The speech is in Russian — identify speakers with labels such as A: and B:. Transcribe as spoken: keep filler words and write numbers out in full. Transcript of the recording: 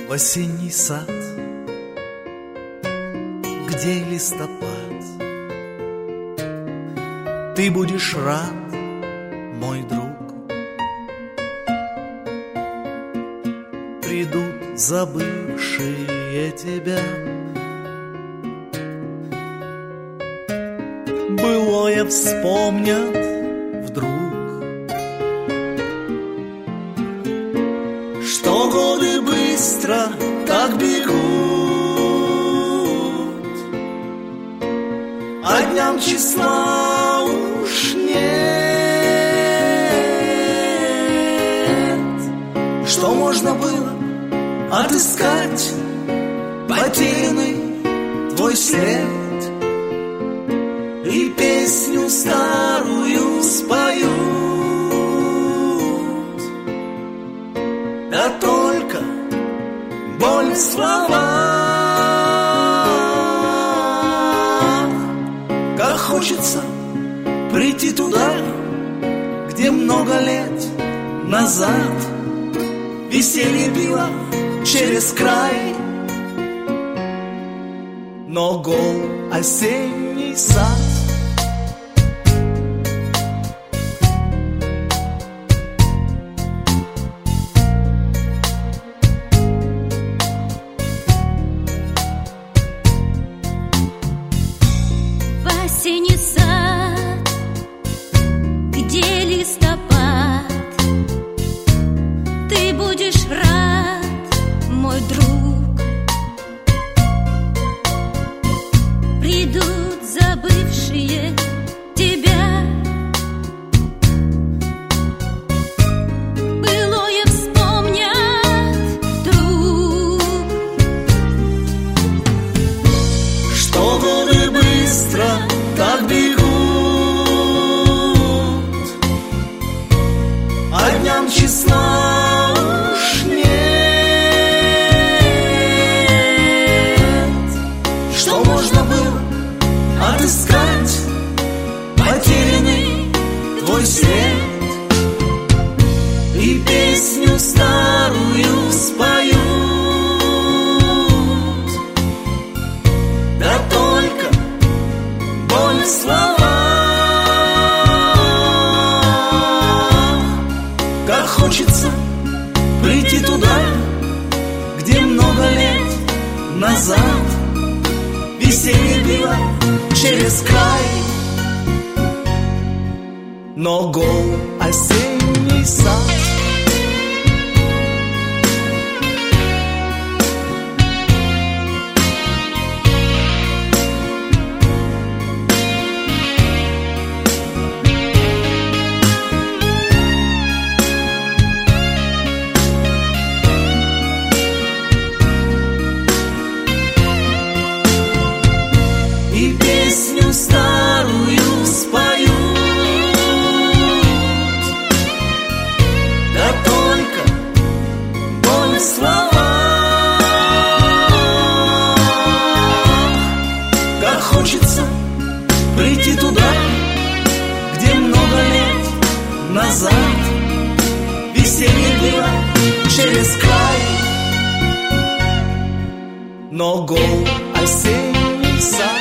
A: в осенний сад, где листопад. Ты будешь рад, мой друг. Придут забывшие тебя, былое вспомнят вдруг, что годы быстро так бегут, а дням числа уж нет. Что можно было отыскать потерянный твой след, и песню старую споют, да только боль в словах. Как хочется прийти туда, где много лет назад веселье било через край, но гол осенний сад.
B: В осенний сад, где листопад, ты будешь рад, мой друг. Придут забывшие тебя, былое вспомнят вдруг,
A: что годы быстро так бегут, а дням числа уж нет. Что можно было отыскать потерянный твой след, и песню старую споют, да только боль в словах. Как хочется прийти туда, где много лет назад веселье било через край, но гол осенний сад. И песню старую споют, да только боль в словах. Как хочется прийти туда, где много лет назад веселье било через край, но гол осенний сад.